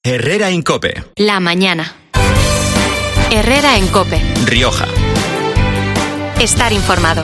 Herrera en COPE. La mañana. Herrera en COPE. Rioja. Estar informado.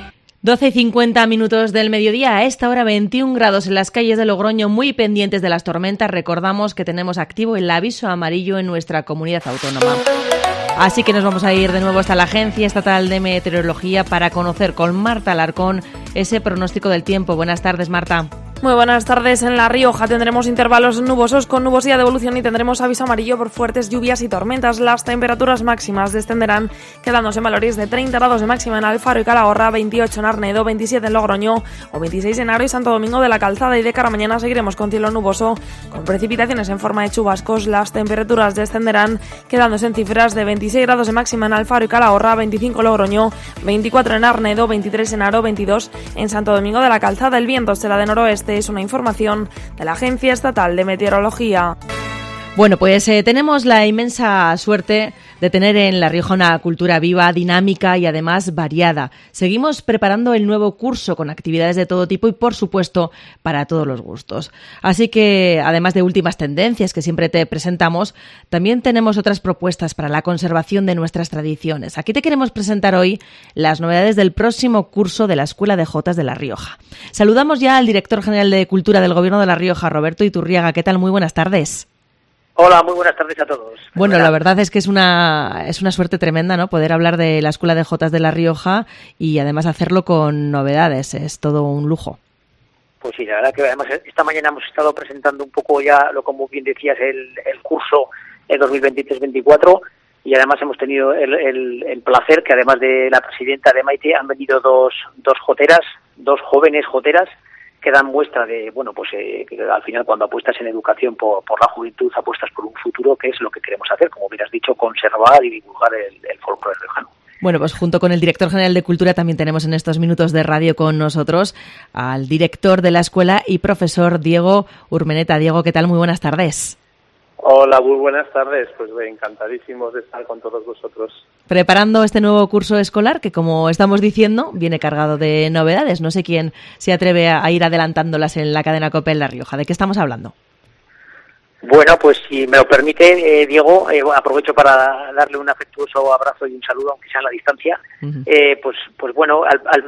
12:50 del mediodía. A esta hora 21 grados en las calles de Logroño, muy pendientes de las tormentas. Recordamos que tenemos activo el aviso amarillo en nuestra comunidad autónoma. Así que nos vamos a ir de nuevo hasta la Agencia Estatal de Meteorología para conocer con Marta Alarcón ese pronóstico del tiempo. Buenas tardes, Marta. Muy buenas tardes. En La Rioja tendremos intervalos nubosos con nubosidad de evolución y tendremos aviso amarillo por fuertes lluvias y tormentas. Las temperaturas máximas descenderán, quedándose en valores de 30 grados de máxima en Alfaro y Calahorra, 28 en Arnedo, 27 en Logroño o 26 en Haro y Santo Domingo de la Calzada. Y de cara a mañana seguiremos con cielo nuboso, con precipitaciones en forma de chubascos. Las temperaturas descenderán, quedándose en cifras de 26 grados de máxima en Alfaro y Calahorra, 25 en Logroño, 24 en Arnedo, 23 en Haro, 22 en Santo Domingo de la Calzada. El viento será de noroeste. Es una información de la Agencia Estatal de Meteorología. Bueno, pues tenemos la inmensa suerte de tener en La Rioja una cultura viva, dinámica y además variada. Seguimos preparando el nuevo curso con actividades de todo tipo y, por supuesto, para todos los gustos. Así que, además de últimas tendencias que siempre te presentamos, también tenemos otras propuestas para la conservación de nuestras tradiciones. Aquí te queremos presentar hoy las novedades del próximo curso de la Escuela de Jotas de La Rioja. Saludamos ya al director general de Cultura del Gobierno de La Rioja, Roberto Iturriaga. ¿Qué tal? Muy buenas tardes. Hola, muy buenas tardes a todos. Bueno, la verdad es que es una suerte tremenda, ¿no? Poder hablar de la Escuela de Jotas de La Rioja y además hacerlo con novedades. Es todo un lujo. Pues sí, la verdad que además esta mañana hemos estado presentando un poco ya, como bien decías, el curso 2023-24 y además hemos tenido el placer que además de la presidenta de Maite han venido dos joteras, dos jóvenes joteras, que dan muestra de, bueno, pues que al final cuando apuestas en educación por la juventud, apuestas por un futuro, que es lo que queremos hacer, como bien has dicho, conservar y divulgar el folclore riojano. Bueno, pues junto con el director general de Cultura también tenemos en estos minutos de radio con nosotros al director de la escuela y profesor Diego Urmeneta. Diego, ¿qué tal? Muy buenas tardes. Hola, muy buenas tardes. Pues encantadísimos de estar con todos vosotros. Preparando este nuevo curso escolar que, como estamos diciendo, viene cargado de novedades. No sé quién se atreve a ir adelantándolas en la cadena COPE en La Rioja. ¿De qué estamos hablando? Bueno, pues si me lo permite, Diego, aprovecho para darle un afectuoso abrazo y un saludo, aunque sea a la distancia. Uh-huh. Pues bueno,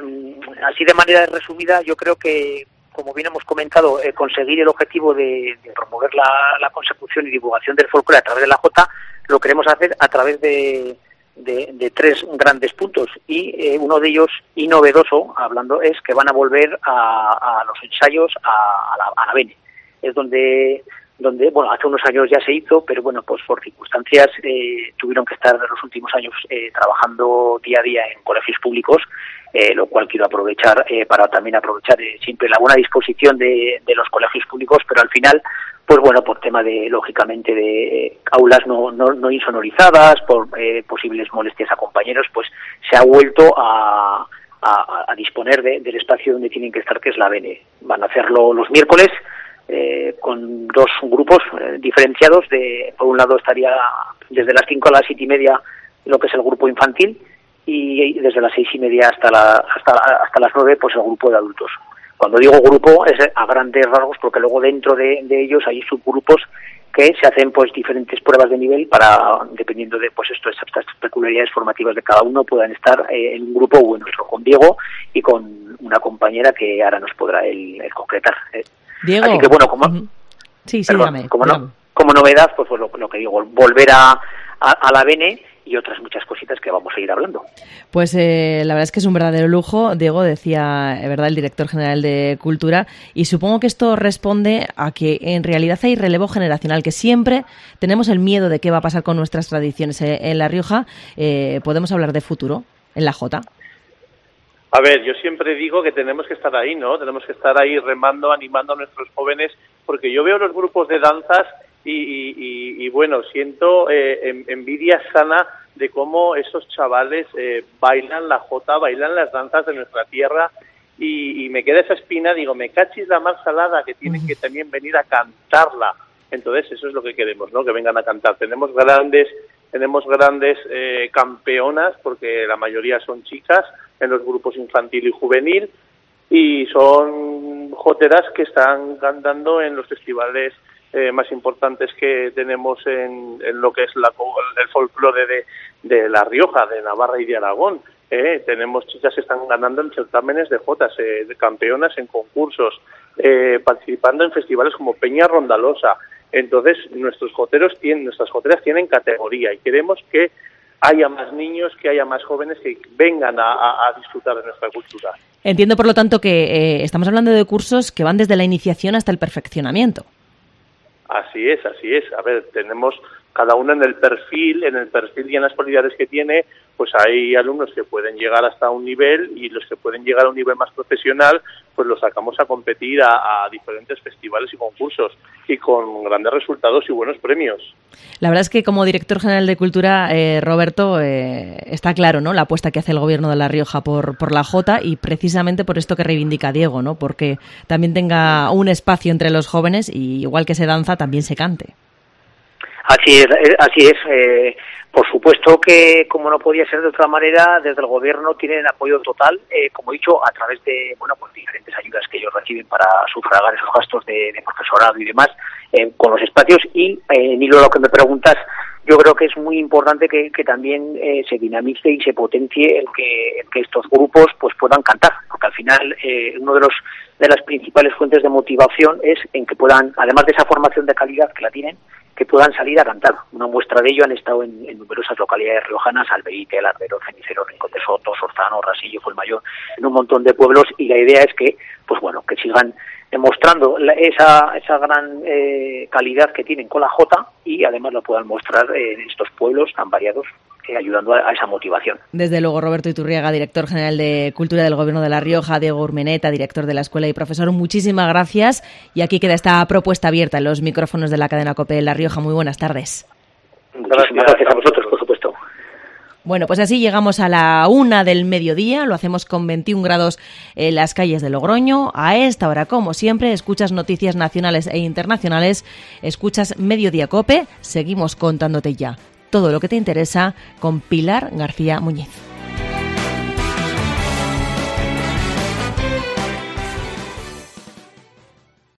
así de manera resumida, yo creo que, como bien hemos comentado, conseguir el objetivo de promover la consecución y divulgación del folclore a través de la Jota, lo queremos hacer a través de tres grandes puntos, y uno de ellos, y novedoso hablando, es que van a volver a los ensayos a la Bene. Es donde, bueno, hace unos años ya se hizo, pero bueno, pues por circunstancias tuvieron que estar en los últimos años trabajando día a día en colegios públicos, lo cual quiero aprovechar para también aprovechar siempre la buena disposición de los colegios públicos, pero al final, pues bueno, por tema lógicamente de aulas no insonorizadas, por posibles molestias a compañeros, pues se ha vuelto a disponer del espacio donde tienen que estar, que es la Bene. Van a hacerlo los miércoles, con dos grupos diferenciados. Por un lado estaría desde las 5 a las 7:30 lo que es el grupo infantil, y desde las 6:30 hasta las 9 pues el grupo de adultos. Cuando digo grupo es a grandes rasgos, porque luego dentro de ellos hay subgrupos que se hacen pues diferentes pruebas de nivel para, dependiendo de pues estas peculiaridades formativas de cada uno, puedan estar en un grupo o en otro, con Diego y con una compañera que ahora nos podrá el concretar. Diego. Así que bueno, sí, dígame. Como novedad, pues lo que digo, volver a la Bene y otras muchas cositas que vamos a ir hablando. Pues la verdad es que es un verdadero lujo, Diego, decía, ¿verdad?, el director general de Cultura, y supongo que esto responde a que en realidad hay relevo generacional, que siempre tenemos el miedo de qué va a pasar con nuestras tradiciones. En La Rioja podemos hablar de futuro en la Jota. A ver, yo siempre digo que tenemos que estar ahí, ¿no? Tenemos que estar ahí remando, animando a nuestros jóvenes, porque yo veo los grupos de danzas y bueno, siento envidia sana de cómo esos chavales bailan la jota, bailan las danzas de nuestra tierra, y me queda esa espina, digo, me cachis la más salada, que tienen que también venir a cantarla. Entonces eso es lo que queremos, ¿no? Que vengan a cantar. Tenemos grandes campeonas, porque la mayoría son chicas, en los grupos infantil y juvenil, y son joteras que están cantando en los festivales más importantes que tenemos en lo que es el folclore de La Rioja, de Navarra y de Aragón. Tenemos chicas que están ganando en certámenes de jotas, campeonas en concursos, participando en festivales como Peña Rondalosa. Entonces, nuestras joteras tienen categoría y queremos que haya más niños, que haya más jóvenes que vengan a disfrutar de nuestra cultura. Entiendo, por lo tanto, que estamos hablando de cursos que van desde la iniciación hasta el perfeccionamiento. Así es. A ver, tenemos cada uno en el perfil y en las cualidades que tiene, pues hay alumnos que pueden llegar hasta un nivel y los que pueden llegar a un nivel más profesional, pues los sacamos a competir a diferentes festivales y concursos y con grandes resultados y buenos premios. La verdad es que como director general de Cultura, Roberto, está claro, ¿no?, la apuesta que hace el Gobierno de La Rioja por la jota y precisamente por esto que reivindica Diego, ¿no?, porque también tenga un espacio entre los jóvenes y igual que se danza, también se cante. Así es. Por supuesto que, como no podía ser de otra manera, desde el Gobierno tienen apoyo total, como he dicho, a través de pues diferentes ayudas que ellos reciben para sufragar esos gastos de profesorado y demás, con los espacios. Y, en hilo a lo que me preguntas, yo creo que es muy importante que también se dinamice y se potencie el que estos grupos pues puedan cantar, porque al final uno de las principales fuentes de motivación es en que puedan, además de esa formación de calidad que la tienen, que puedan salir a cantar. Una muestra de ello han estado en numerosas localidades riojanas, Alberite, Lardero, Cenicero, Rincón de Soto, Sorzano, Rasillo, Fuenmayor, en un montón de pueblos, y la idea es que, pues bueno, que sigan demostrando esa gran calidad que tienen con la jota y además lo puedan mostrar en estos pueblos tan variados, ayudando a esa motivación. Desde luego, Roberto Iturriaga, director general de Cultura del Gobierno de La Rioja, Diego Urmeneta, director de la escuela y profesor, muchísimas gracias. Y aquí queda esta propuesta abierta en los micrófonos de la cadena COPE de La Rioja. Muy buenas tardes. Muchísimas gracias a vosotros, por supuesto. Bueno, pues así llegamos a la 1 del mediodía, lo hacemos con 21 grados en las calles de Logroño. A esta hora, como siempre, escuchas noticias nacionales e internacionales, escuchas Mediodía COPE, seguimos contándote ya todo lo que te interesa con Pilar García Muñiz.